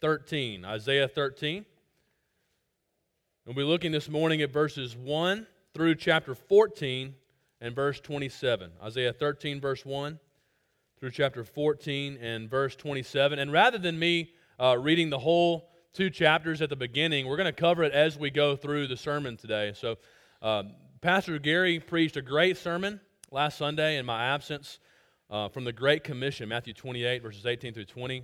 13, Isaiah 13. We'll be looking this morning at verses 1 through chapter 14 and verse 27. Isaiah 13, verse 1 through chapter 14 and verse 27. And rather than me reading the whole 2 chapters at the beginning, we're going to cover it as we go through the sermon today. So Pastor Gary preached a great sermon last Sunday in my absence from the Great Commission, Matthew 28, verses 18 through 20.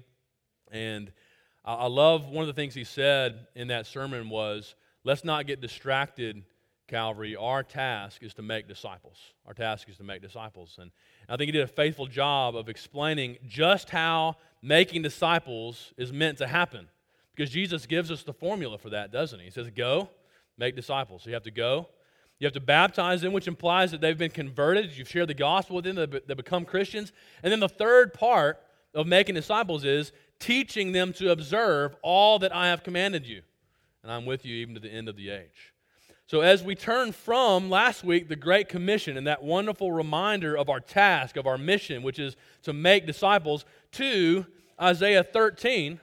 And I love one of the things he said in that sermon was, let's not get distracted, Calvary. Our task is to make disciples. Our task is to make disciples. And I think he did a faithful job of explaining just how making disciples is meant to happen. Because Jesus gives us the formula for that, doesn't he? He says, go, make disciples. So you have to go. You have to baptize them, which implies that they've been converted. You've shared the gospel with them, they become Christians. And then the third part of making disciples is teaching them to observe all that I have commanded you. And I'm with you even to the end of the age. So as we turn from last week, the Great Commission, and that wonderful reminder of our task, of our mission, which is to make disciples, to Isaiah 13,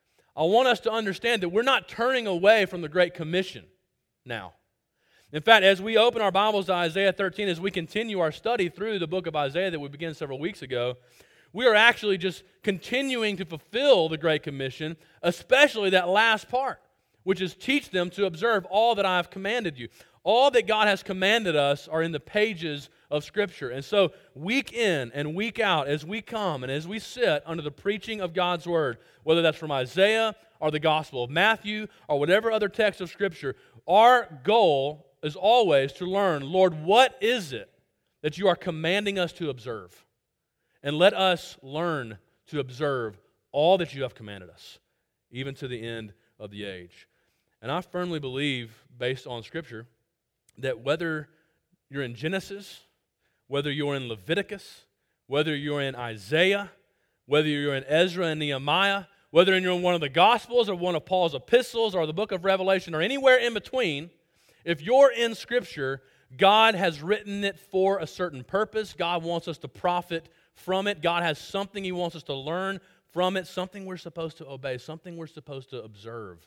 I want us to understand that we're not turning away from the Great Commission now. In fact, as we open our Bibles to Isaiah 13, as we continue our study through the book of Isaiah that we began several weeks ago, we are actually just continuing to fulfill the Great Commission, especially that last part, which is teach them to observe all that I have commanded you. All that God has commanded us are in the pages of Scripture. And so week in and week out, as we come and as we sit under the preaching of God's Word, whether that's from Isaiah or the Gospel of Matthew or whatever other text of Scripture, our goal is always to learn, Lord, what is it that you are commanding us to observe? And let us learn to observe all that you have commanded us, even to the end of the age. And I firmly believe, based on Scripture, that whether you're in Genesis, whether you're in Leviticus, whether you're in Isaiah, whether you're in Ezra and Nehemiah, whether you're in one of the Gospels or one of Paul's epistles or the book of Revelation or anywhere in between, if you're in Scripture, God has written it for a certain purpose. God wants us to profit from it. God has something He wants us to learn from it, something we're supposed to obey, something we're supposed to observe.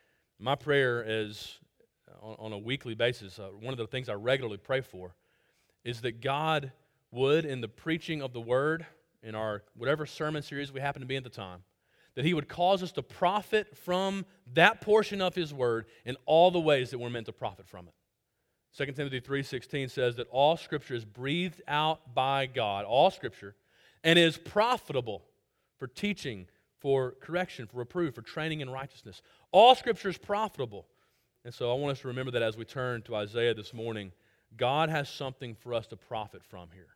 My prayer is, on a weekly basis, one of the things I regularly pray for is that God would, in the preaching of the Word, in our whatever sermon series we happen to be at the time, that He would cause us to profit from that portion of His Word in all the ways that we're meant to profit from it. 2 Timothy 3:16 says that all Scripture is breathed out by God, all Scripture, and is profitable for teaching, for correction, for reproof, for training in righteousness. All Scripture is profitable. And so I want us to remember that as we turn to Isaiah this morning, God has something for us to profit from here.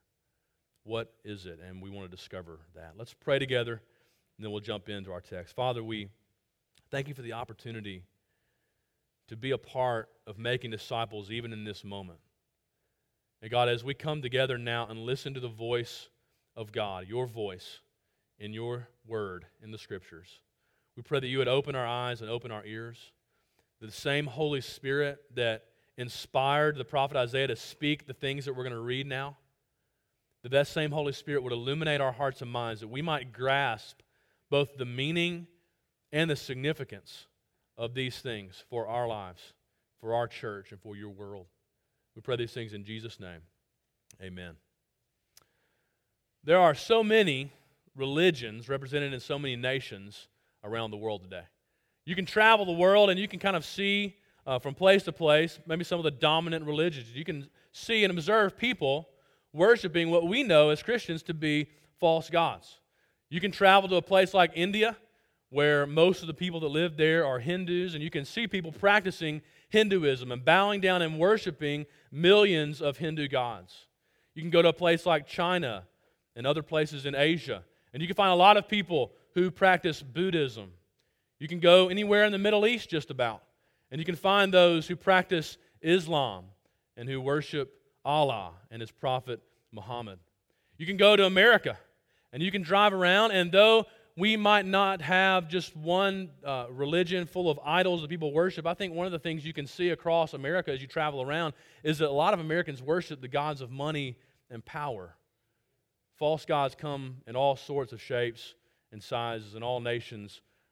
What is it? And we want to discover that. Let's pray together, and then we'll jump into our text. Father, we thank you for the opportunity to be a part of making disciples even in this moment. And God, as we come together now and listen to the voice of God, your voice in your word in the Scriptures, we pray that you would open our eyes and open our ears, that the same Holy Spirit that inspired the prophet Isaiah to speak the things that we're going to read now, that same Holy Spirit would illuminate our hearts and minds, that we might grasp both the meaning and the significance of these things for our lives, for our church, and for your world. We pray these things in Jesus' name. Amen. There are so many religions represented in so many nations around the world today. You can travel the world and you can kind of see from place to place maybe some of the dominant religions. You can see and observe people worshiping what we know as Christians to be false gods. You can travel to a place like India, where most of the people that live there are Hindus, and you can see people practicing Hinduism and bowing down and worshiping millions of Hindu gods. You can go to a place like China and other places in Asia, and you can find a lot of people who practice Buddhism. You can go anywhere in the Middle East just about, and you can find those who practice Islam and who worship Allah and His prophet Muhammad. You can go to America, and you can drive around, and though we might not have just one religion full of idols that people worship, I think one of the things you can see across America as you travel around is that a lot of Americans worship the gods of money and power. False gods come in all sorts of shapes and sizes in all nations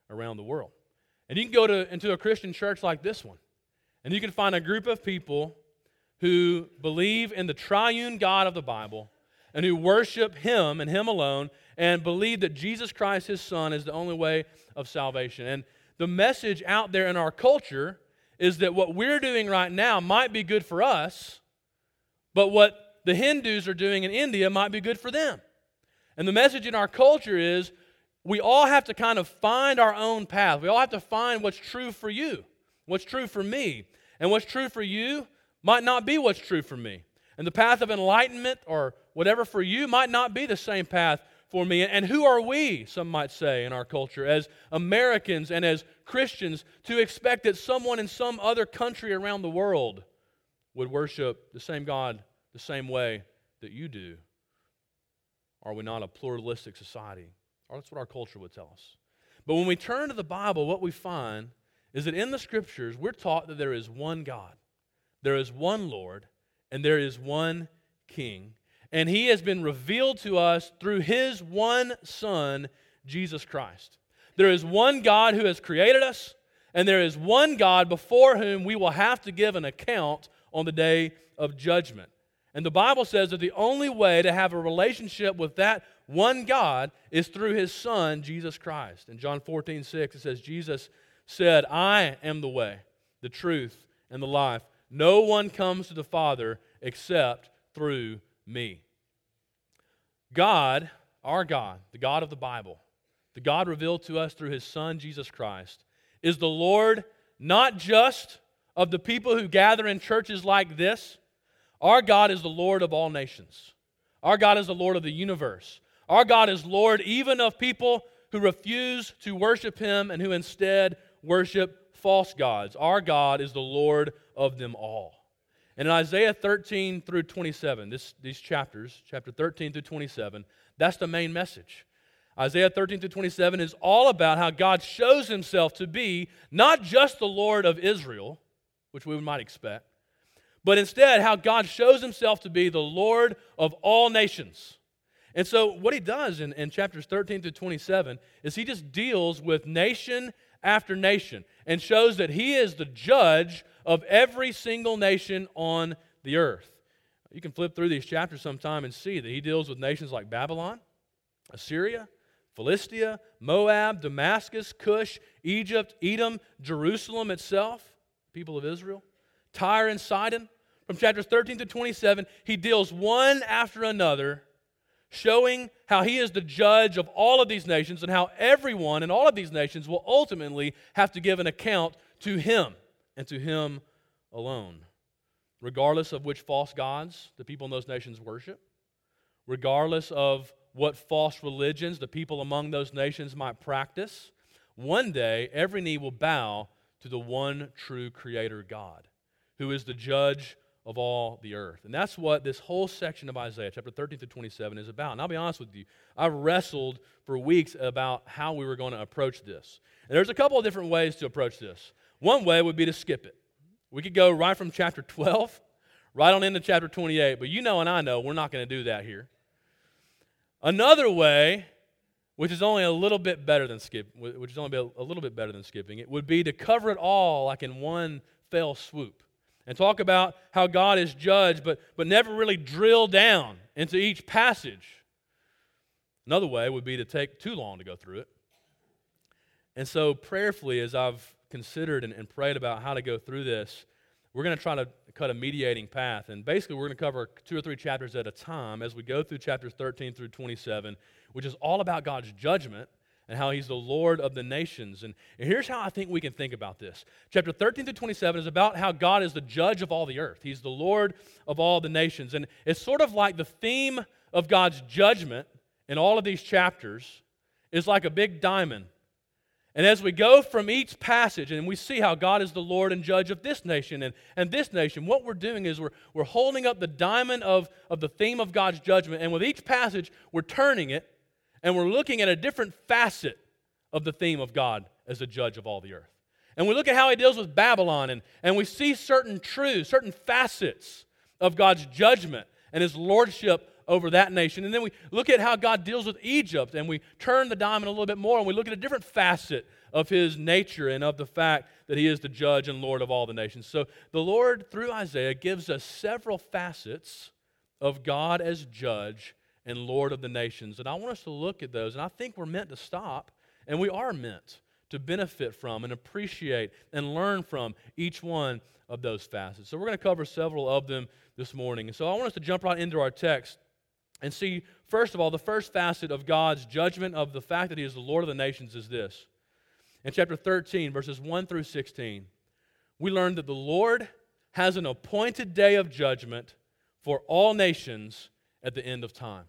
around the world. And you can go into a Christian church like this one, and you can find a group of people who believe in the triune God of the Bible and who worship Him and Him alone and believe that Jesus Christ, His Son, is the only way of salvation. And the message out there in our culture is that what we're doing right now might be good for us, but what the Hindus are doing in India might be good for them. And the message in our culture is we all have to kind of find our own path. We all have to find what's true for you, what's true for me. And what's true for you might not be what's true for me. And the path of enlightenment or whatever for you might not be the same path for me. And who are we, some might say, in our culture, as Americans and as Christians, to expect that someone in some other country around the world would worship the same God the same way that you do? Are we not a pluralistic society? Or that's what our culture would tell us. But when we turn to the Bible, what we find is that in the Scriptures, we're taught that there is one God, there is one Lord, and there is one King. And He has been revealed to us through His one Son, Jesus Christ. There is one God who has created us, and there is one God before whom we will have to give an account on the day of judgment. And the Bible says that the only way to have a relationship with that one God is through His Son, Jesus Christ. In John 14:6, it says, Jesus said, I am the way, the truth, and the life. No one comes to the Father except through me. God, our God, the God of the Bible, the God revealed to us through His Son, Jesus Christ, is the Lord not just of the people who gather in churches like this. Our God is the Lord of all nations. Our God is the Lord of the universe. Our God is Lord even of people who refuse to worship Him and who instead worship false gods. Our God is the Lord of them all. And in Isaiah 13 through 27, these chapters, chapter 13 through 27, that's the main message. Isaiah 13 through 27 is all about how God shows Himself to be not just the Lord of Israel, which we might expect, but instead how God shows Himself to be the Lord of all nations. And so what He does in chapters 13 through 27 is He just deals with nation after nation and shows that He is the judge of every single nation on the earth. You can flip through these chapters sometime and see that He deals with nations like Babylon, Assyria, Philistia, Moab, Damascus, Cush, Egypt, Edom, Jerusalem itself, people of Israel, Tyre and Sidon. From chapters 13 to 27, He deals one after another, showing how He is the judge of all of these nations and how everyone in all of these nations will ultimately have to give an account to Him and to Him alone, regardless of which false gods the people in those nations worship, regardless of what false religions the people among those nations might practice. One day, every knee will bow to the one true Creator God, who is the judge of all the earth. And that's what this whole section of Isaiah, chapter 13 to 27, is about. And I'll be honest with you, I've wrestled for weeks about how we were going to approach this. And there's a couple of different ways to approach this. One way would be to skip it. We could go right from chapter 12, right on into chapter 28, but you know and I know we're not going to do that here. Another way, which is only a little bit better than skipping, it would be to cover it all like in one fell swoop and talk about how God is judged, but never really drill down into each passage. Another way would be to take too long to go through it. And so prayerfully, as I've considered and prayed about how to go through this, we're going to try to cut a mediating path. And basically, we're going to cover 2 or 3 chapters at a time as we go through chapters 13 through 27, which is all about God's judgment and how He's the Lord of the nations. And here's how I think we can think about this. Chapter 13 through 27 is about how God is the judge of all the earth. He's the Lord of all the nations. And it's sort of like the theme of God's judgment in all of these chapters is like a big diamond. And as we go from each passage and we see how God is the Lord and judge of this nation and this nation, what we're doing is we're holding up the diamond of the theme of God's judgment. And with each passage, we're turning it and we're looking at a different facet of the theme of God as the judge of all the earth. And we look at how He deals with Babylon and we see certain truths, certain facets of God's judgment and His lordship over that nation. And then we look at how God deals with Egypt, and we turn the diamond a little bit more, and we look at a different facet of his nature and of the fact that he is the judge and Lord of all the nations. So the Lord, through Isaiah, gives us several facets of God as judge and Lord of the nations. And I want us to look at those, and I think we're meant to stop, and we are meant to benefit from and appreciate and learn from each one of those facets. So we're going to cover several of them this morning. And so I want us to jump right into our text and see, first of all, the first facet of God's judgment of the fact that he is the Lord of the nations is this. In chapter 13, verses 1 through 16, we learn that the Lord has an appointed day of judgment for all nations at the end of time.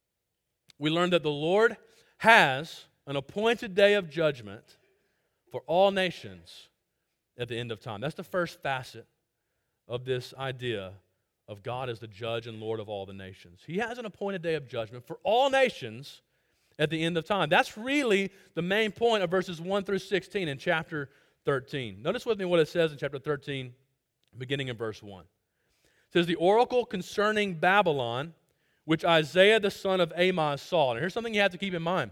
We learn that the Lord has an appointed day of judgment for all nations at the end of time. That's the first facet of this idea of God as the judge and Lord of all the nations. He has an appointed day of judgment for all nations at the end of time. That's really the main point of verses 1 through 16 in chapter 13. Notice with me what it says in chapter 13, beginning in verse 1. It says, "The oracle concerning Babylon, which Isaiah the son of Amoz saw." And here's something you have to keep in mind.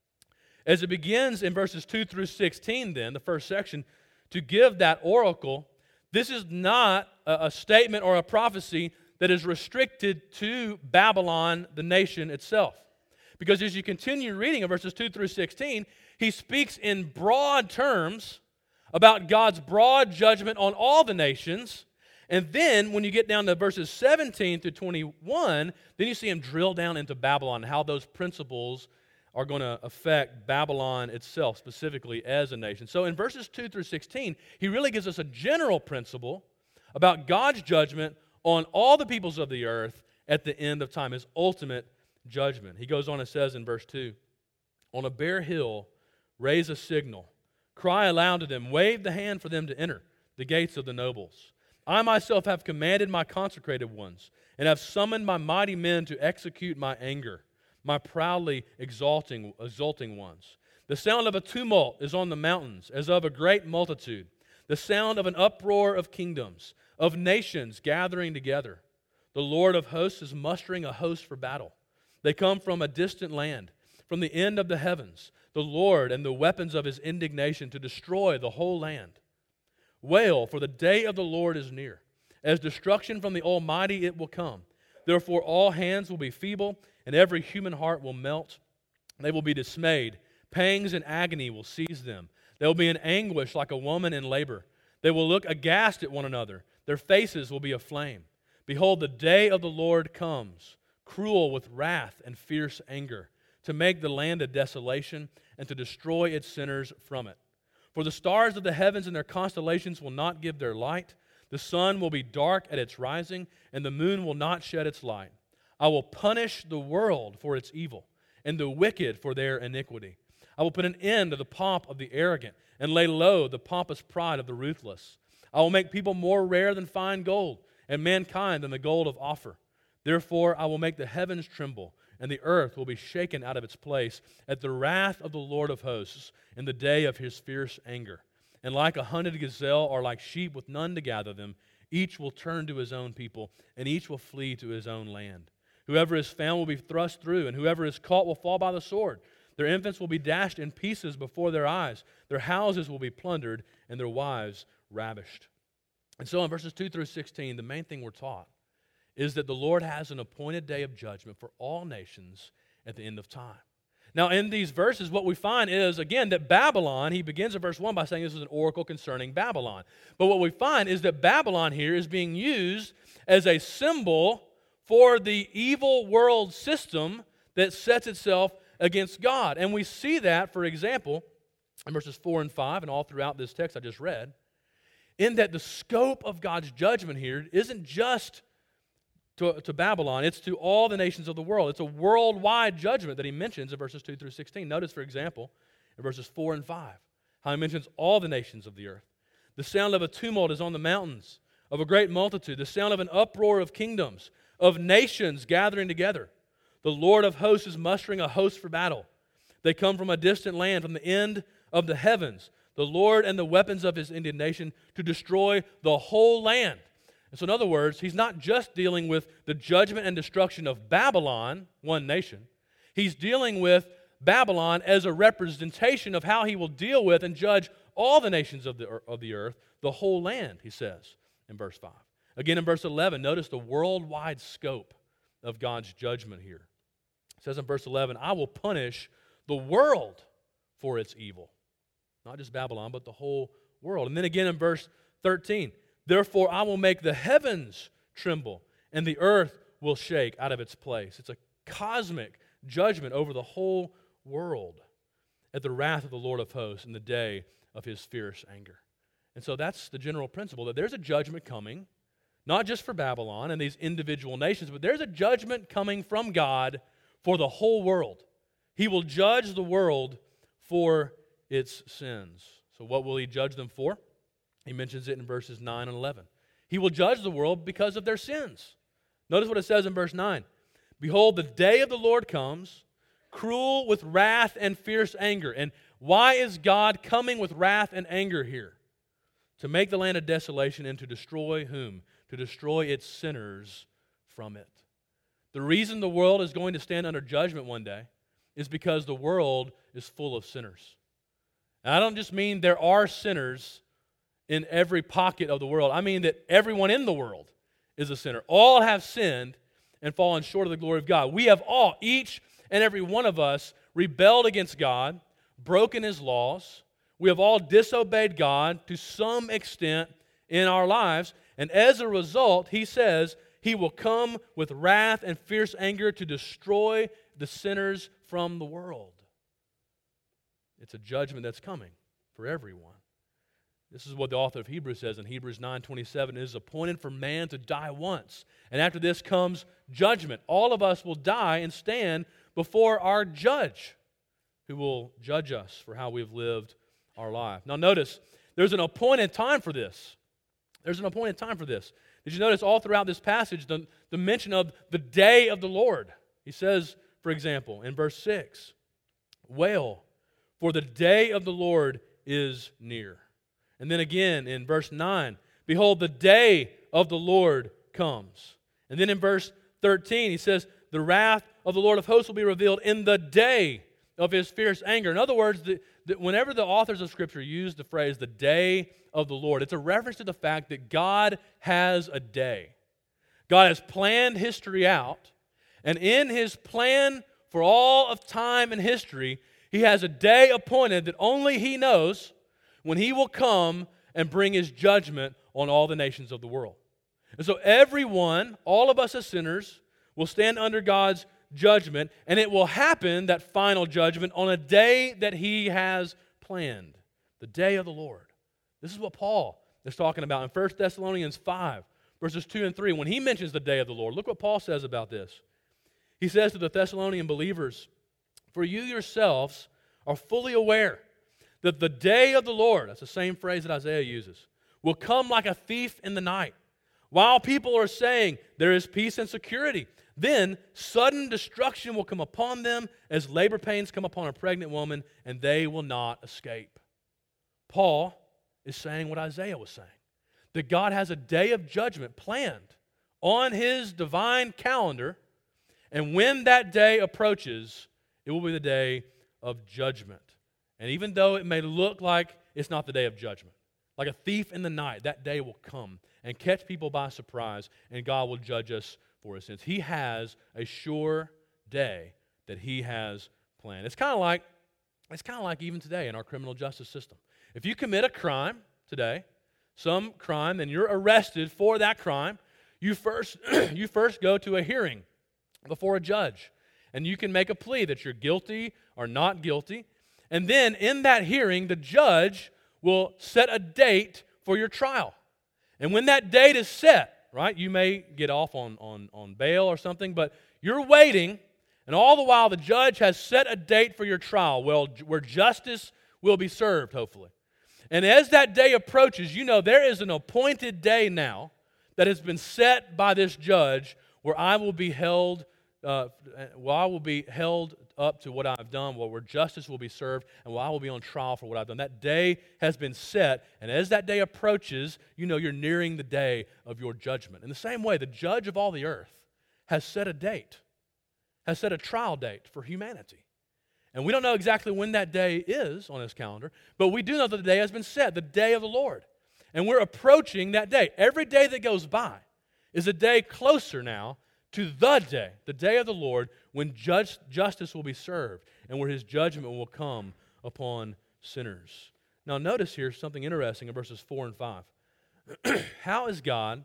As it begins in verses 2 through 16 then, the first section, to give that oracle, this is not a statement or a prophecy that is restricted to Babylon, the nation itself. Because as you continue reading in verses 2 through 16, he speaks in broad terms about God's broad judgment on all the nations. And then when you get down to verses 17 through 21, then you see him drill down into Babylon and how those principles are going to affect Babylon itself, specifically as a nation. So in verses 2 through 16, he really gives us a general principle about God's judgment on all the peoples of the earth at the end of time, his ultimate judgment. He goes on and says in verse 2, "On a bare hill, raise a signal. Cry aloud to them. Wave the hand for them to enter the gates of the nobles. I myself have commanded my consecrated ones and have summoned my mighty men to execute my anger, my proudly exulting ones. The sound of a tumult is on the mountains, as of a great multitude. The sound of an uproar of kingdoms, of nations gathering together. The Lord of hosts is mustering a host for battle. They come from a distant land, from the end of the heavens, the Lord and the weapons of his indignation to destroy the whole land. Wail, for the day of the Lord is near. As destruction from the Almighty it will come. Therefore all hands will be feeble, and every human heart will melt. They will be dismayed. Pangs and agony will seize them. They will be in anguish like a woman in labor. They will look aghast at one another. Their faces will be aflame. Behold, the day of the Lord comes, cruel with wrath and fierce anger, to make the land a desolation and to destroy its sinners from it. For the stars of the heavens and their constellations will not give their light. The sun will be dark at its rising, and the moon will not shed its light. I will punish the world for its evil, and the wicked for their iniquity. I will put an end to the pomp of the arrogant, and lay low the pompous pride of the ruthless. I will make people more rare than fine gold, and mankind than the gold of Ophir. Therefore I will make the heavens tremble, and the earth will be shaken out of its place at the wrath of the Lord of hosts in the day of his fierce anger. And like a hunted gazelle or like sheep with none to gather them, each will turn to his own people, and each will flee to his own land. Whoever is found will be thrust through, and whoever is caught will fall by the sword. Their infants will be dashed in pieces before their eyes. Their houses will be plundered, and their wives ravished." And so in verses 2 through 16, the main thing we're taught is that the Lord has an appointed day of judgment for all nations at the end of time. Now, in these verses, what we find is, again, that Babylon, he begins in verse 1 by saying this is an oracle concerning Babylon. But what we find is that Babylon here is being used as a symbol for the evil world system that sets itself against God. And we see that, for example, in verses 4 and 5, and all throughout this text I just read, in that the scope of God's judgment here isn't just to Babylon, it's to all the nations of the world. It's a worldwide judgment that he mentions in verses 2 through 16. Notice, for example, in verses 4 and 5, how he mentions all the nations of the earth. The sound of a tumult is on the mountains, of a great multitude. The sound of an uproar of kingdoms, of nations gathering together. The Lord of hosts is mustering a host for battle. They come from a distant land, from the end of the heavens. The Lord and the weapons of his indignation to destroy the whole land. And so in other words, he's not just dealing with the judgment and destruction of Babylon, one nation. He's dealing with Babylon as a representation of how he will deal with and judge all the nations of the earth, the whole land, he says in verse 5. Again, in verse 11, notice the worldwide scope of God's judgment here. It says in verse 11, I will punish the world for its evil. Not just Babylon, but the whole world. And then again in verse 13, therefore I will make the heavens tremble, and the earth will shake out of its place. It's a cosmic judgment over the whole world at the wrath of the Lord of hosts in the day of his fierce anger. And so that's the general principle, that there's a judgment coming, not just for Babylon and these individual nations, but there's a judgment coming from God for the whole world. He will judge the world for its sins. So what will he judge them for? He mentions it in verses 9 and 11. He will judge the world because of their sins. Notice what it says in verse 9. Behold, the day of the Lord comes, cruel with wrath and fierce anger. And why is God coming with wrath and anger here? To make the land a desolation and to destroy whom? To destroy its sinners from it. The reason the world is going to stand under judgment one day is because the world is full of sinners. And I don't just mean there are sinners in every pocket of the world. I mean that everyone in the world is a sinner. All have sinned and fallen short of the glory of God. We have all, each and every one of us, rebelled against God, broken his laws. We have all disobeyed God to some extent in our lives. And as a result, he says he will come with wrath and fierce anger to destroy the sinners from the world. It's a judgment that's coming for everyone. This is what the author of Hebrews says in Hebrews 9:27. It is appointed for man to die once. And after this comes judgment. All of us will die and stand before our judge, who will judge us for how we've lived our life. Now notice, there's an appointed time for this. There's an appointed time for this. Did you notice all throughout this passage the mention of the day of the Lord? He says, for example, in verse 6, wail, for the day of the Lord is near. And then again in verse 9, behold, the day of the Lord comes. And then in verse 13, he says, the wrath of the Lord of hosts will be revealed in the day of his fierce anger. In other words, whenever the authors of Scripture use the phrase, the day of the Lord, it's a reference to the fact that God has a day. God has planned history out, and in his plan for all of time and history, he has a day appointed that only he knows, when he will come and bring his judgment on all the nations of the world. And so everyone, all of us as sinners, will stand under God's judgment, and it will happen, that final judgment, on a day that he has planned, the day of the Lord. This is what Paul is talking about in 1 Thessalonians 5, verses 2 and 3. When he mentions the day of the Lord, look what Paul says about this. He says to the Thessalonian believers, for you yourselves are fully aware that the day of the Lord, that's the same phrase that Isaiah uses, will come like a thief in the night. While people are saying there is peace and security, then sudden destruction will come upon them as labor pains come upon a pregnant woman, and they will not escape. Paul is saying what Isaiah was saying, that God has a day of judgment planned on his divine calendar, and when that day approaches, it will be the day of judgment. And even though it may look like it's not the day of judgment, like a thief in the night, that day will come and catch people by surprise, and God will judge us for his sins. He has a sure day that he has planned. It's kind of like even today in our criminal justice system. If you commit a crime today, some crime, and you're arrested for that crime, you first go to a hearing before a judge, and you can make a plea that you're guilty or not guilty. And then in that hearing, the judge will set a date for your trial. And when that date is set, right, you may get off on bail or something, but you're waiting, and all the while the judge has set a date for your trial, where justice will be served, hopefully. And as that day approaches, you know there is an appointed day now that has been set by this judge where I will be held up to what I've done, where justice will be served, and where I will be on trial for what I've done. That day has been set, and as that day approaches, you know you're nearing the day of your judgment. In the same way, the judge of all the earth has set a date, has set a trial date for humanity. And we don't know exactly when that day is on his calendar, but we do know that the day has been set, the day of the Lord. And we're approaching that day. Every day that goes by is a day closer now to the day of the Lord, when justice will be served and where his judgment will come upon sinners. Now notice here something interesting in verses 4 and 5. How is God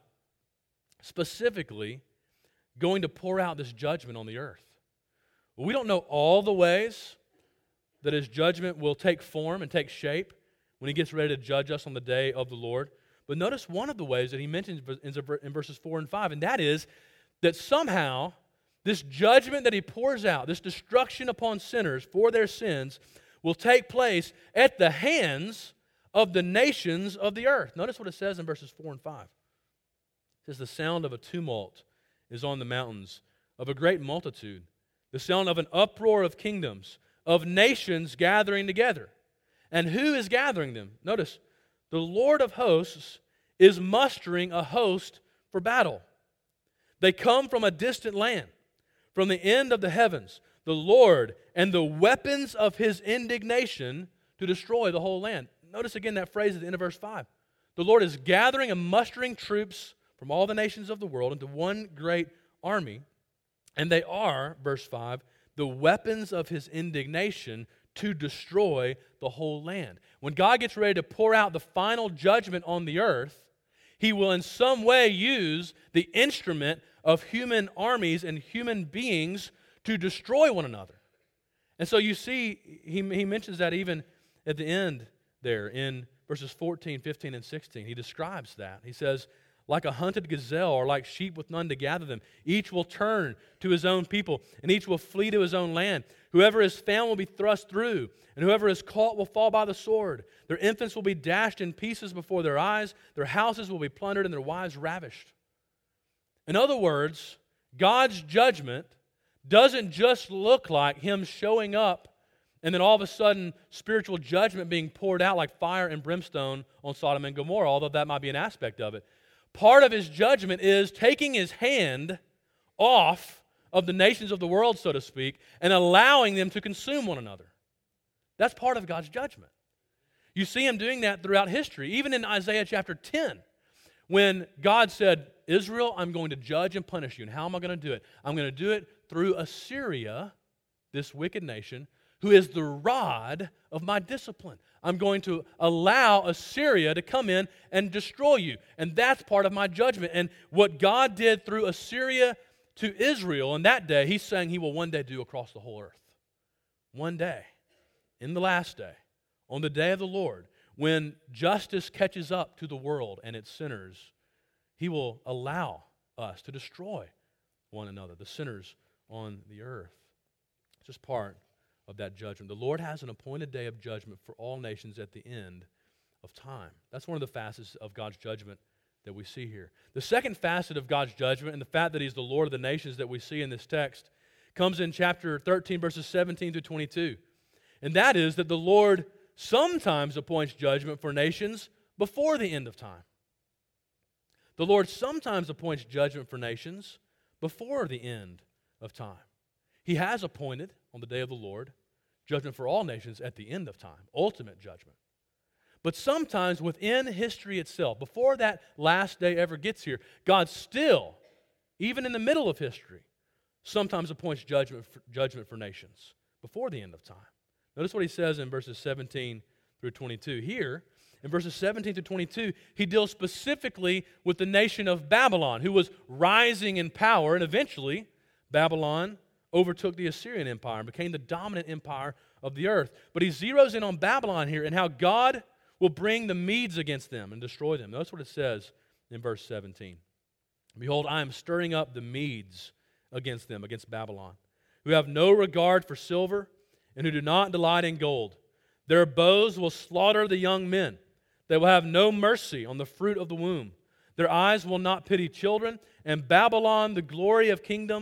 specifically going to pour out this judgment on the earth? Well, we don't know all the ways that his judgment will take form and take shape when he gets ready to judge us on the day of the Lord. But notice one of the ways that he mentions in verses 4 and 5, and that is that somehow this judgment that he pours out, this destruction upon sinners for their sins, will take place at the hands of the nations of the earth. Notice what it says in verses 4 and 5. It says, the sound of a tumult is on the mountains, of a great multitude, the sound of an uproar of kingdoms, of nations gathering together. And who is gathering them? Notice, the Lord of hosts is mustering a host for battle. They come from a distant land, from the end of the heavens, the Lord and the weapons of his indignation to destroy the whole land. Notice again that phrase at the end of verse 5. The Lord is gathering and mustering troops from all the nations of the world into one great army, and they are, verse 5, the weapons of his indignation to destroy the whole land. When God gets ready to pour out the final judgment on the earth, he will in some way use the instrument of human armies and human beings to destroy one another. And so you see, he mentions that even at the end there in verses 14, 15, and 16. He describes that. He says, like a hunted gazelle or like sheep with none to gather them, each will turn to his own people, and each will flee to his own land. Whoever is found will be thrust through, and whoever is caught will fall by the sword. Their infants will be dashed in pieces before their eyes. Their houses will be plundered, and their wives ravished. In other words, God's judgment doesn't just look like him showing up and then all of a sudden spiritual judgment being poured out like fire and brimstone on Sodom and Gomorrah, although that might be an aspect of it. Part of his judgment is taking his hand off of the nations of the world, so to speak, and allowing them to consume one another. That's part of God's judgment. You see him doing that throughout history, even in Isaiah chapter 10, when God said, Israel, I'm going to judge and punish you. And how am I going to do it? I'm going to do it through Assyria, this wicked nation, who is the rod of my discipline. I'm going to allow Assyria to come in and destroy you. And that's part of my judgment. And what God did through Assyria to Israel in that day, he's saying he will one day do across the whole earth. One day, in the last day, on the day of the Lord, when justice catches up to the world and its sinners, he will allow us to destroy one another, the sinners on the earth. It's just part of that judgment. The Lord has an appointed day of judgment for all nations at the end of time. That's one of the facets of God's judgment that we see here. The second facet of God's judgment, and the fact that he's the Lord of the nations that we see in this text, comes in chapter 13, verses 17 through 22. And that is that the Lord sometimes appoints judgment for nations before the end of time. The Lord sometimes appoints judgment for nations before the end of time. He has appointed, on the day of the Lord, judgment for all nations at the end of time, ultimate judgment. But sometimes within history itself, before that last day ever gets here, God still, even in the middle of history, sometimes appoints judgment for nations before the end of time. Notice what he says in verses 17 through 22. Here, in verses 17 to 22, he deals specifically with the nation of Babylon, who was rising in power, and eventually Babylon overtook the Assyrian Empire and became the dominant empire of the earth. But he zeroes in on Babylon here and how God will bring the Medes against them and destroy them. Notice what it says in verse 17. Behold, I am stirring up the Medes against them, against Babylon, who have no regard for silver and who do not delight in gold. Their bows will slaughter the young men. They will have no mercy on the fruit of the womb. Their eyes will not pity children. And Babylon, the glory of kingdoms,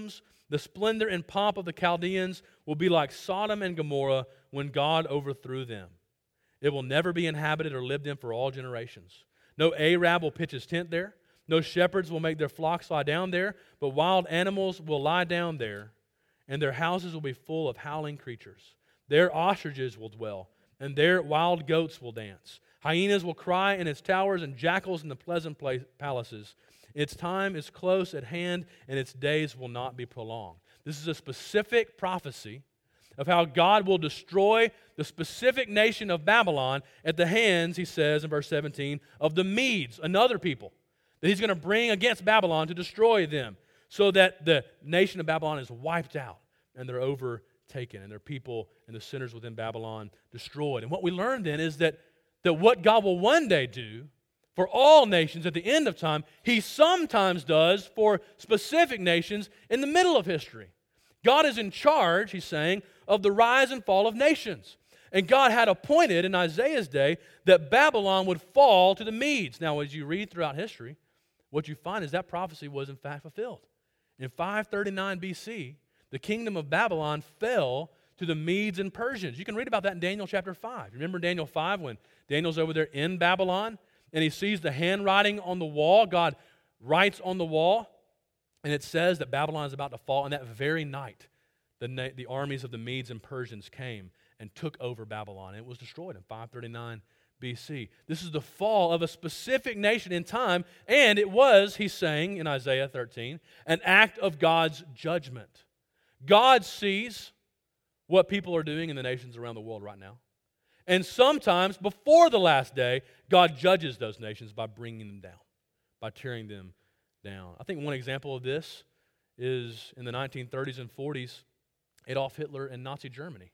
The splendor and pomp of the Chaldeans will be like Sodom and Gomorrah when God overthrew them. It will never be inhabited or lived in for all generations. No Arab will pitch his tent there. No shepherds will make their flocks lie down there, but wild animals will lie down there, and their houses will be full of howling creatures. There ostriches will dwell, and there wild goats will dance. Hyenas will cry in its towers, and jackals in the pleasant palaces. Its time is close at hand, and its days will not be prolonged. This is a specific prophecy of how God will destroy the specific nation of Babylon at the hands, he says in verse 17, of the Medes, another people that he's going to bring against Babylon to destroy them, so that the nation of Babylon is wiped out and they're overtaken, and their people and the sinners within Babylon destroyed. And what we learn then is that what God will one day do for all nations at the end of time, he sometimes does for specific nations in the middle of history. God is in charge, he's saying, of the rise and fall of nations. And God had appointed in Isaiah's day that Babylon would fall to the Medes. Now, as you read throughout history, what you find is that prophecy was in fact fulfilled. In 539 BC, the kingdom of Babylon fell to the Medes and Persians. You can read about that in Daniel chapter 5. Remember Daniel 5 when Daniel's over there in Babylon and he sees the handwriting on the wall. God writes on the wall, and it says that Babylon is about to fall. And that very night, the armies of the Medes and Persians came and took over Babylon. And it was destroyed in 539 BC. This is the fall of a specific nation in time, and it was, he's saying in Isaiah 13, an act of God's judgment. God sees what people are doing in the nations around the world right now. And sometimes, before the last day, God judges those nations by bringing them down, by tearing them down. I think one example of this is in the 1930s and 40s, Adolf Hitler and Nazi Germany.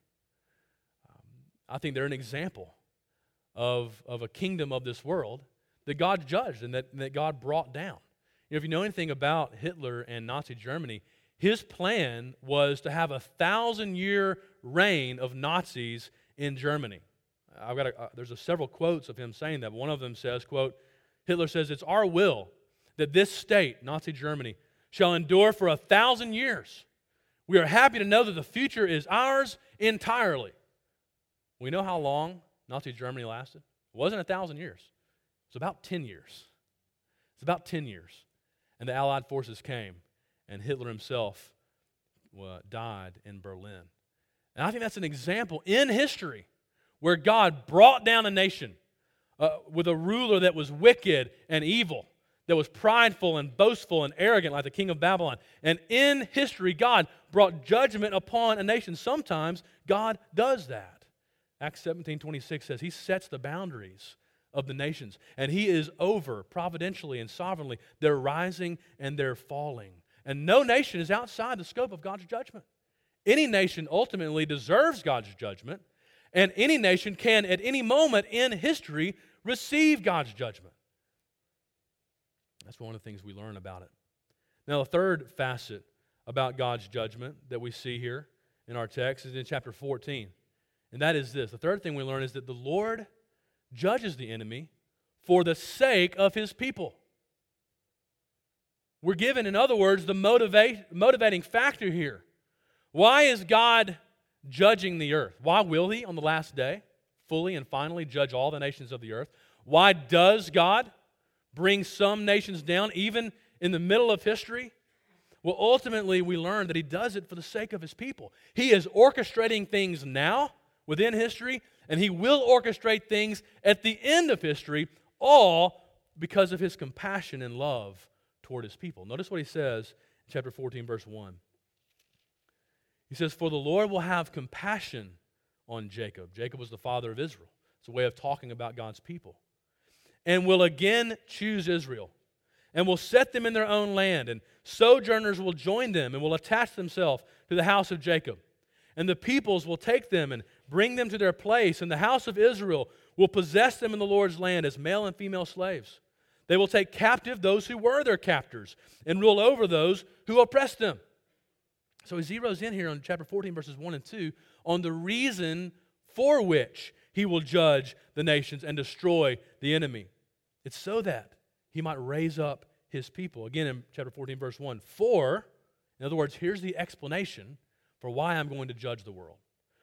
I think they're an example of a kingdom of this world that God judged and that God brought down. If you know anything about Hitler and Nazi Germany, his plan was to have a 1,000-year reign of Nazis in Germany. There's several quotes of him saying that. One of them says, quote, Hitler says, "It's our will that this state, Nazi Germany, shall endure for 1,000 years. We are happy to know that the future is ours entirely." We know how long Nazi Germany lasted. It wasn't 1,000 years. It was about 10 years. It's about 10 years. And the Allied forces came, and Hitler himself died in Berlin. And I think that's an example in history where God brought down a nation with a ruler that was wicked and evil, that was prideful and boastful and arrogant like the king of Babylon. And in history, God brought judgment upon a nation. Sometimes God does that. Acts 17:26 says he sets the boundaries of the nations, and he is over providentially and sovereignly their rising and their falling. And no nation is outside the scope of God's judgment. Any nation ultimately deserves God's judgment, and any nation can at any moment in history receive God's judgment. That's one of the things we learn about it. Now, the third facet about God's judgment that we see here in our text is in chapter 14. And that is this. The third thing we learn is that the Lord judges the enemy for the sake of his people. We're given, in other words, the motivating factor here. Why is God judging the earth? Why will he on the last day fully and finally judge all the nations of the earth? Why does God bring some nations down even in the middle of history? Well, ultimately we learn that he does it for the sake of his people. He is orchestrating things now within history, and he will orchestrate things at the end of history, all because of his compassion and love toward his people. Notice what he says in chapter 14, verse 1. He says, "For the Lord will have compassion on Jacob." Jacob was the father of Israel. It's a way of talking about God's people. "And will again choose Israel, and will set them in their own land, and sojourners will join them, and will attach themselves to the house of Jacob. And the peoples will take them and bring them to their place, and the house of Israel will possess them in the Lord's land as male and female slaves. They will take captive those who were their captors and rule over those who oppressed them." So he zeroes in here on chapter 14, verses 1 and 2, on the reason for which he will judge the nations and destroy the enemy. It's so that he might raise up his people. Again in chapter 14, verse 1, "For In other words, here's the explanation for why I'm going to judge the world.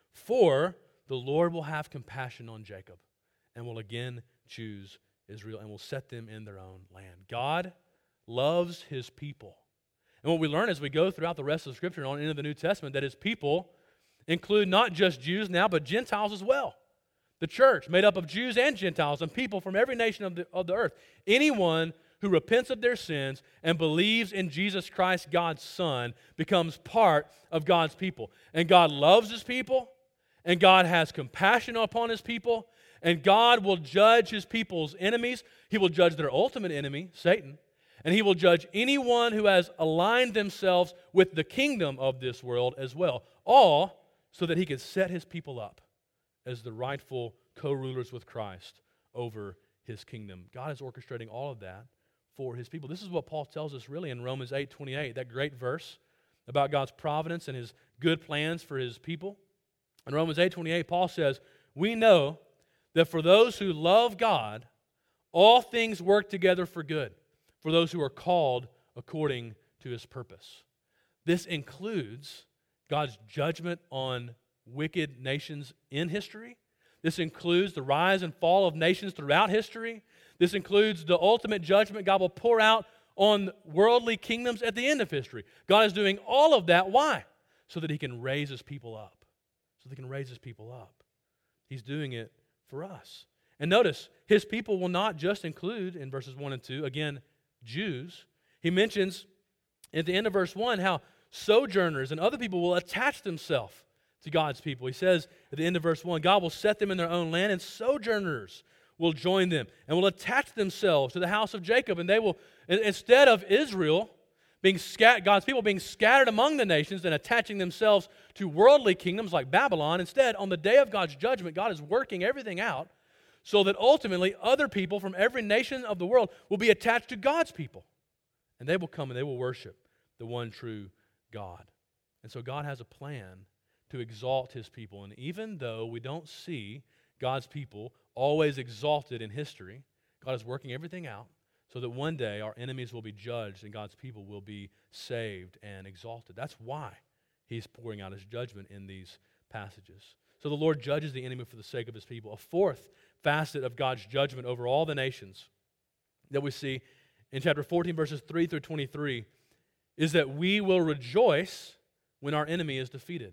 For the Lord will have compassion on Jacob and will again choose Israel and will set them in their own land. God loves his people. And what we learn as we go throughout the rest of the Scripture and on into the New Testament, that his people include not just Jews now, but Gentiles as well. The church, made up of Jews and Gentiles and people from every nation of the earth. Anyone who repents of their sins and believes in Jesus Christ, God's Son, becomes part of God's people. And God loves his people, and God has compassion upon his people, and God will judge his people's enemies. He will judge their ultimate enemy, Satan, and he will judge anyone who has aligned themselves with the kingdom of this world as well, all so that he can set his people up as the rightful co-rulers with Christ over his kingdom. God is orchestrating all of that for his people. This is what Paul tells us really in Romans 8:28, that great verse about God's providence and his good plans for his people. In Romans 8:28, Paul says, "We know that for those who love God, all things work together for good, for those who are called according to his purpose." This includes God's judgment on wicked nations in history. This includes the rise and fall of nations throughout history. This includes the ultimate judgment God will pour out on worldly kingdoms at the end of history. God is doing all of that. Why? So that he can raise his people up. So that he can raise his people up. He's doing it for us. And notice, his people will not just include, in verses 1 and 2, again, Jews. He mentions at the end of verse 1 how sojourners and other people will attach themselves to God's people. He says at the end of verse 1, God will set them in their own land, and sojourners will join them and will attach themselves to the house of Jacob. And they will, instead of Israel being God's people being scattered among the nations and attaching themselves to worldly kingdoms like Babylon, instead, on the day of God's judgment, God is working everything out so that ultimately other people from every nation of the world will be attached to God's people. And they will come and they will worship the one true God. And so God has a plan to exalt his people. And even though we don't see God's people always exalted in history, God is working everything out so that one day our enemies will be judged and God's people will be saved and exalted. That's why he's pouring out his judgment in these passages. So the Lord judges the enemy for the sake of his people. A fourth facet of God's judgment over all the nations that we see in chapter 14, verses 3 through 23, is that we will rejoice when our enemy is defeated.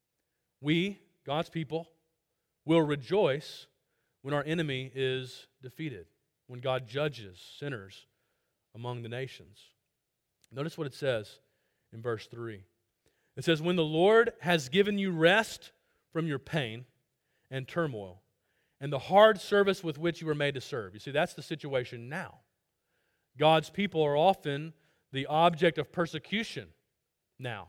We, God's people, will rejoice when our enemy is defeated, when God judges sinners among the nations. Notice what it says in verse 3. It says, "When the Lord has given you rest from your pain and turmoil and the hard service with which you were made to serve." You see, that's the situation now. God's people are often the object of persecution now,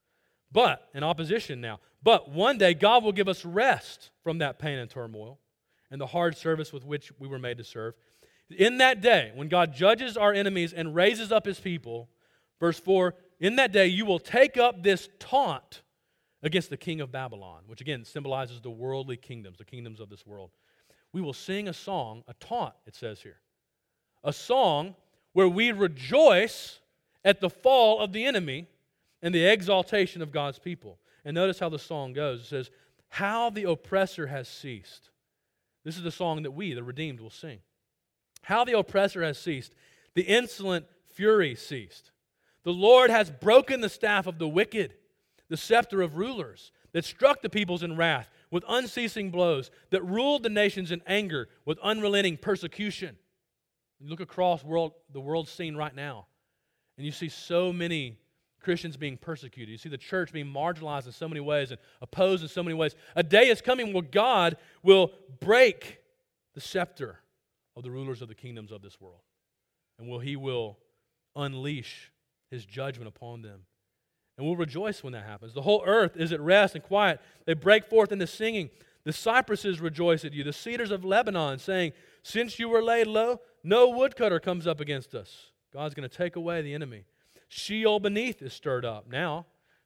but in opposition now. But one day God will give us rest from that pain and turmoil and the hard service with which we were made to serve. In that day, when God judges our enemies and raises up his people, verse 4, "In that day you will take up this taunt against the king of Babylon," which again symbolizes the worldly kingdoms, the kingdoms of this world. "We will sing a song," a taunt, it says here, "a song where we rejoice at the fall of the enemy and the exaltation of God's people." And notice how the song goes. It says, "How the oppressor has ceased." This is the song that we, the redeemed, will sing. "How the oppressor has ceased. The insolent fury ceased. The Lord has broken the staff of the wicked, the scepter of rulers, that struck the peoples in wrath with unceasing blows, that ruled the nations in anger with unrelenting persecution." You look across the world scene right now, and you see so many Christians being persecuted. You see the church being marginalized in so many ways and opposed in so many ways. A day is coming where God will break the scepter of the rulers of the kingdoms of this world. And he will unleash his judgment upon them. And we'll rejoice when that happens. The whole earth is at rest and quiet. They break forth into singing. The cypresses rejoice at you, the cedars of Lebanon, saying, "Since you were laid low, no woodcutter comes up against us." God's going to take away the enemy. Sheol beneath is stirred up. Now,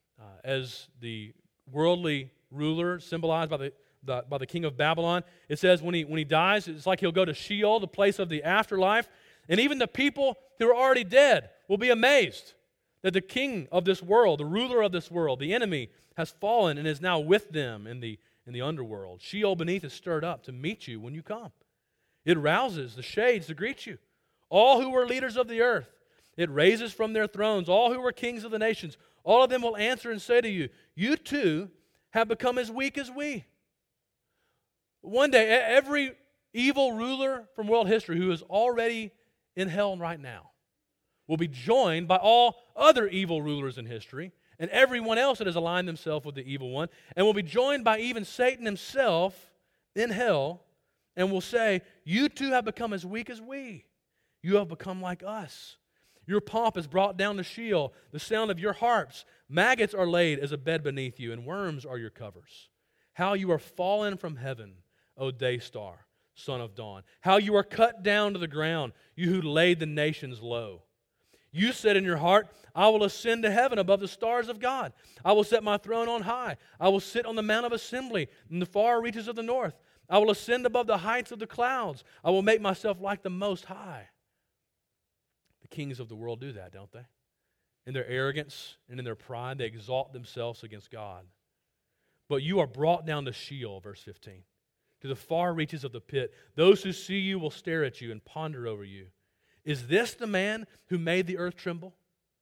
as the worldly ruler symbolized by the king of Babylon, it says when he dies, it's like he'll go to Sheol, the place of the afterlife, and even the people who are already dead will be amazed that the king of this world, the ruler of this world, the enemy, has fallen and is now with them in the underworld. Sheol beneath is stirred up to meet you when you come. It rouses the shades to greet you. All who were leaders of the earth, it raises from their thrones all who were kings of the nations. All of them will answer and say to you, you too have become as weak as we. One day, every evil ruler from world history who is already in hell right now will be joined by all other evil rulers in history and everyone else that has aligned themselves with the evil one, and will be joined by even Satan himself in hell, and will say, you too have become as weak as we. You have become like us. Your pomp is brought down to Sheol, the sound of your harps. Maggots are laid as a bed beneath you, and worms are your covers. How you are fallen from heaven, O day star, son of dawn. How you are cut down to the ground, you who laid the nations low. You said in your heart, I will ascend to heaven above the stars of God. I will set my throne on high. I will sit on the mount of assembly in the far reaches of the north. I will ascend above the heights of the clouds. I will make myself like the Most High. The kings of the world do that, don't they? In their arrogance and in their pride, they exalt themselves against God. But you are brought down to Sheol, verse 15, to the far reaches of the pit. Those who see you will stare at you and ponder over you. Is this the man who made the earth tremble?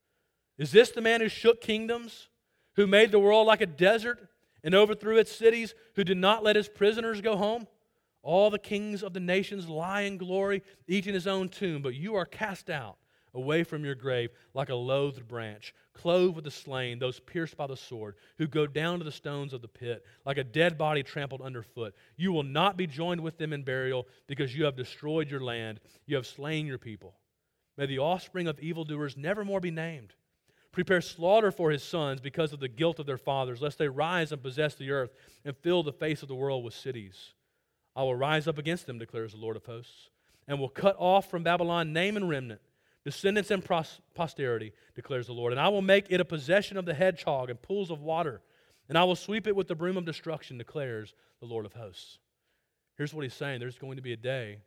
Is this the man who shook kingdoms, who made the world like a desert and overthrew its cities, who did not let his prisoners go home? All the kings of the nations lie in glory, each in his own tomb, but you are cast out away from your grave like a loathed branch, clothed with the slain, those pierced by the sword, who go down to the stones of the pit, like a dead body trampled underfoot. You will not be joined with them in burial, because you have destroyed your land, you have slain your people. May the offspring of evildoers never more be named. Prepare slaughter for his sons because of the guilt of their fathers, lest they rise and possess the earth and fill the face of the world with cities. I will rise up against them, declares the Lord of hosts, and will cut off from Babylon name and remnant, descendants and posterity, declares the Lord. And I will make it a possession of the hedgehog and pools of water, and I will sweep it with the broom of destruction, declares the Lord of hosts. Here's what he's saying. There's going to be a day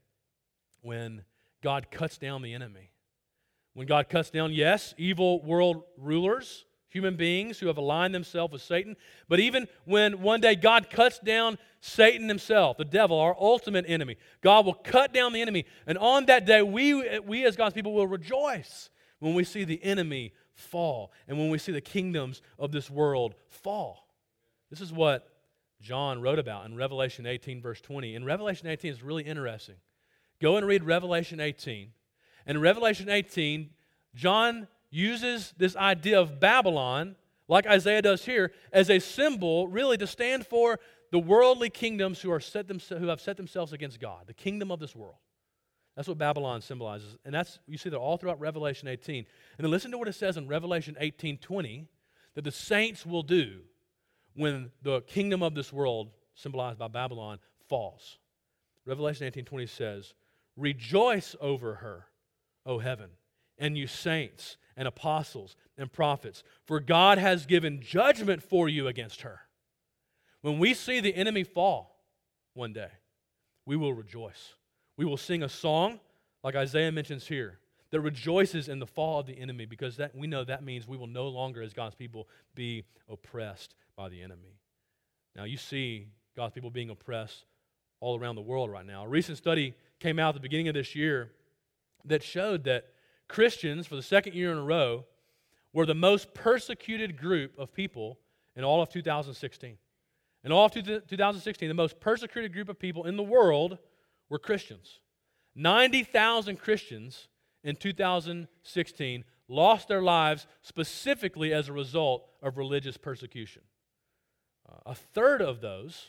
when God cuts down the enemy. When God cuts down, yes, evil world rulers, human beings who have aligned themselves with Satan, but even when one day God cuts down Satan himself, the devil, our ultimate enemy, God will cut down the enemy, and on that day, we as God's people will rejoice when we see the enemy fall and when we see the kingdoms of this world fall. This is what John wrote about in Revelation 18, verse 20. In Revelation 18, it's really interesting. Go and read Revelation 18. And in Revelation 18, John uses this idea of Babylon, like Isaiah does here, as a symbol really to stand for the worldly kingdoms who have set themselves against God, the kingdom of this world. That's what Babylon symbolizes. And you see that all throughout Revelation 18. And then listen to what it says in Revelation 18:20 that the saints will do when the kingdom of this world, symbolized by Babylon, falls. Revelation 18:20 says, rejoice over her, O heaven, and you saints and apostles and prophets, for God has given judgment for you against her. When we see the enemy fall one day, we will rejoice. We will sing a song, like Isaiah mentions here, that rejoices in the fall of the enemy, because we know that means we will no longer, as God's people, be oppressed by the enemy. Now, you see God's people being oppressed all around the world right now. A recent study came out at the beginning of this year that showed that Christians, for the second year in a row, were the most persecuted group of people in all of 2016. In all of 2016, the most persecuted group of people in the world were Christians. 90,000 Christians in 2016 lost their lives specifically as a result of religious persecution. A third of those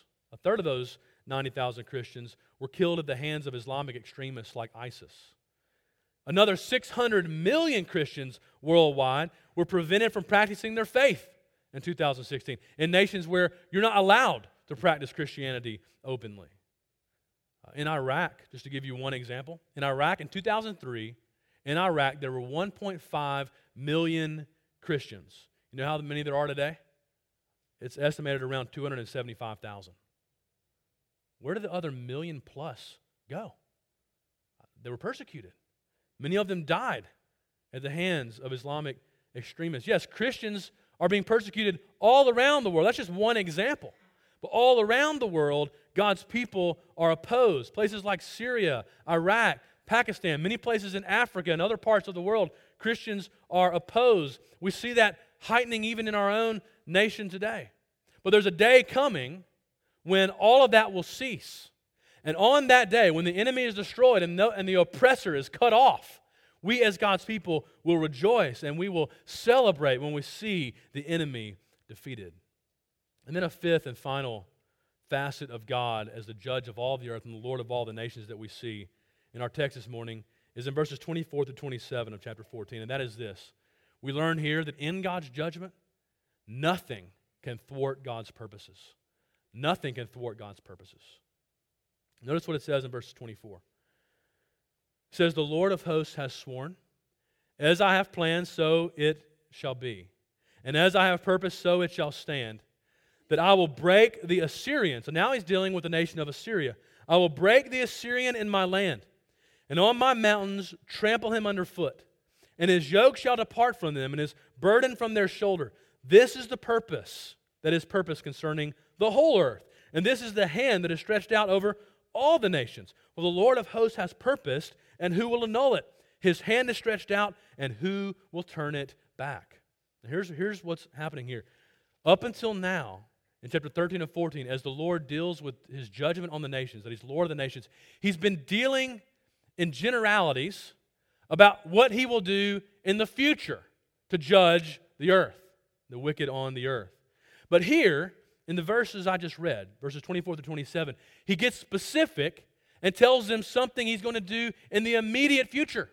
90,000 Christians were killed at the hands of Islamic extremists like ISIS. Another 600 million Christians worldwide were prevented from practicing their faith in 2016 in nations where you're not allowed to practice Christianity openly. In Iraq, just to give you one example, in Iraq in 2003, there were 1.5 million Christians. You know how many there are today? It's estimated around 275,000. Where did the other million plus go? They were persecuted. Many of them died at the hands of Islamic extremists. Yes, Christians are being persecuted all around the world. That's just one example. But all around the world, God's people are opposed. Places like Syria, Iraq, Pakistan, many places in Africa and other parts of the world, Christians are opposed. We see that heightening even in our own nation today. But there's a day coming when all of that will cease. And on that day, when the enemy is destroyed and the oppressor is cut off, we as God's people will rejoice and we will celebrate when we see the enemy defeated. And then a fifth and final facet of God as the judge of all the earth and the Lord of all the nations that we see in our text this morning is in verses 24 through 27 of chapter 14, and that is this. We learn here that in God's judgment, nothing can thwart God's purposes. Nothing can thwart God's purposes. Notice what it says in verse 24. It says, "The Lord of hosts has sworn, as I have planned, so it shall be. And as I have purposed, so it shall stand, that I will break the Assyrian." So now he's dealing with the nation of Assyria. "I will break the Assyrian in my land, and on my mountains trample him underfoot. And his yoke shall depart from them, and his burden from their shoulder. This is the purpose that is purpose concerning the whole earth. And this is the hand that is stretched out over all the nations. Well, the Lord of hosts has purposed, and who will annul it? His hand is stretched out, and who will turn it back?" Now here's what's happening here. Up until now, in chapter 13 and 14, as the Lord deals with His judgment on the nations, that He's Lord of the nations, He's been dealing in generalities about what He will do in the future to judge the earth, the wicked on the earth. But here, in the verses I just read, verses 24 through 27, He gets specific and tells them something He's going to do in the immediate future.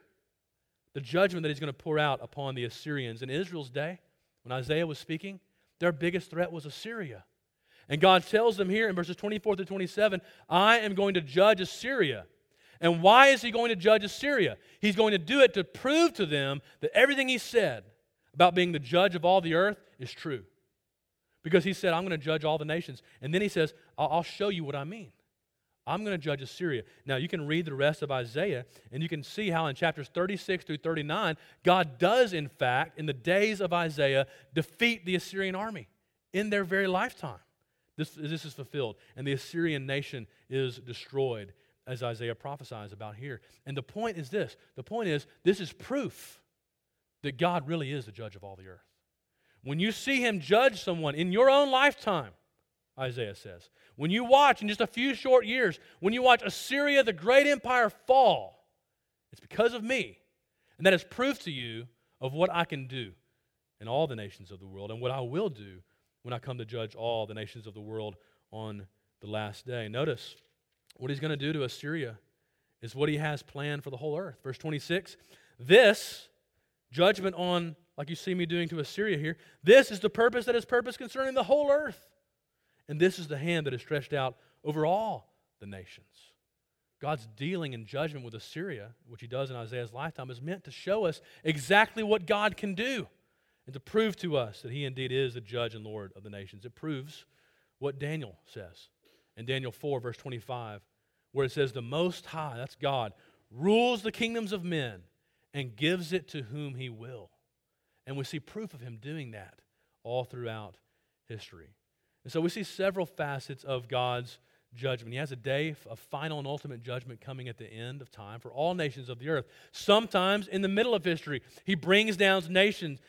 The judgment that He's going to pour out upon the Assyrians. In Israel's day, when Isaiah was speaking, their biggest threat was Assyria. And God tells them here in verses 24 through 27, "I am going to judge Assyria." And why is He going to judge Assyria? He's going to do it to prove to them that everything He said about being the judge of all the earth is true. Because He said, "I'm going to judge all the nations." And then He says, I'll show you what I mean. I'm going to judge Assyria. Now, you can read the rest of Isaiah, and you can see how in chapters 36 through 39, God does, in fact, in the days of Isaiah, defeat the Assyrian army in their very lifetime. This is fulfilled, and the Assyrian nation is destroyed, as Isaiah prophesies about here. And the point is this. The point is, this is proof that God really is the judge of all the earth. When you see Him judge someone in your own lifetime, Isaiah says, when you watch in just a few short years, when you watch Assyria, the great empire, fall, it's because of me. And that is proof to you of what I can do in all the nations of the world and what I will do when I come to judge all the nations of the world on the last day. Notice what He's going to do to Assyria is what He has planned for the whole earth. Verse 26, this judgment on, like you see me doing to Assyria here, this is the purpose that is purpose concerning the whole earth. And this is the hand that is stretched out over all the nations. God's dealing in judgment with Assyria, which He does in Isaiah's lifetime, is meant to show us exactly what God can do and to prove to us that He indeed is the judge and Lord of the nations. It proves what Daniel says in Daniel 4, verse 25, where it says, "The Most High," that's God, "rules the kingdoms of men and gives it to whom He will." And we see proof of Him doing that all throughout history. And so we see several facets of God's judgment. He has a day of final and ultimate judgment coming at the end of time for all nations of the earth. Sometimes in the middle of history, He brings down nations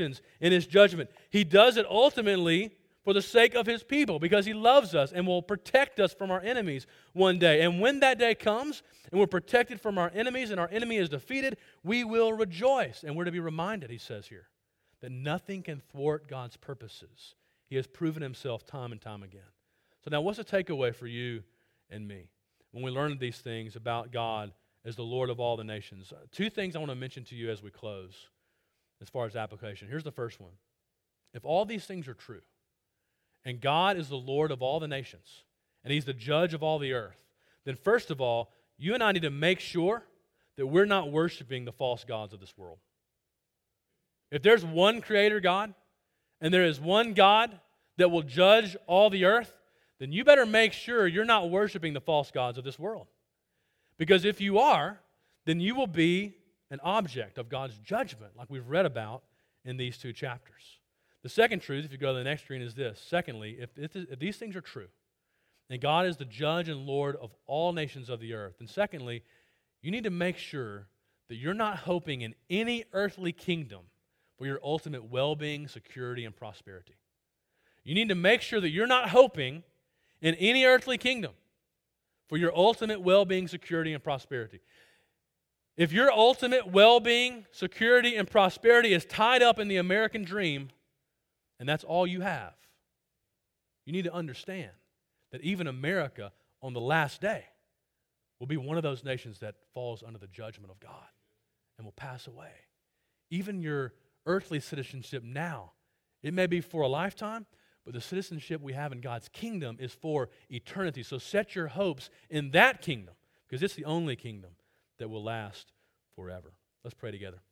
in His judgment. He does it ultimately for the sake of His people because He loves us and will protect us from our enemies one day. And when that day comes and we're protected from our enemies and our enemy is defeated, we will rejoice. And we're to be reminded, He says here, that nothing can thwart God's purposes. He has proven Himself time and time again. So now what's the takeaway for you and me when we learn these things about God as the Lord of all the nations? Two things I want to mention to you as we close as far as application. Here's the first one. If all these things are true, and God is the Lord of all the nations, and He's the judge of all the earth, then first of all, you and I need to make sure that we're not worshiping the false gods of this world. If there's one creator God, and there is one God that will judge all the earth, then you better make sure you're not worshiping the false gods of this world. Because if you are, then you will be an object of God's judgment, like we've read about in these two chapters. The second truth, if you go to the next screen, is this. Secondly, if these things are true, and God is the judge and Lord of all nations of the earth, and secondly, you need to make sure that you're not hoping in any earthly kingdom for your ultimate well-being, security, and prosperity. You need to make sure that you're not hoping in any earthly kingdom for your ultimate well-being, security, and prosperity. If your ultimate well-being, security, and prosperity is tied up in the American dream, and that's all you have, you need to understand that even America on the last day will be one of those nations that falls under the judgment of God and will pass away. Even your earthly citizenship now, it may be for a lifetime, but the citizenship we have in God's kingdom is for eternity. So set your hopes in that kingdom, because it's the only kingdom that will last forever. Let's pray together.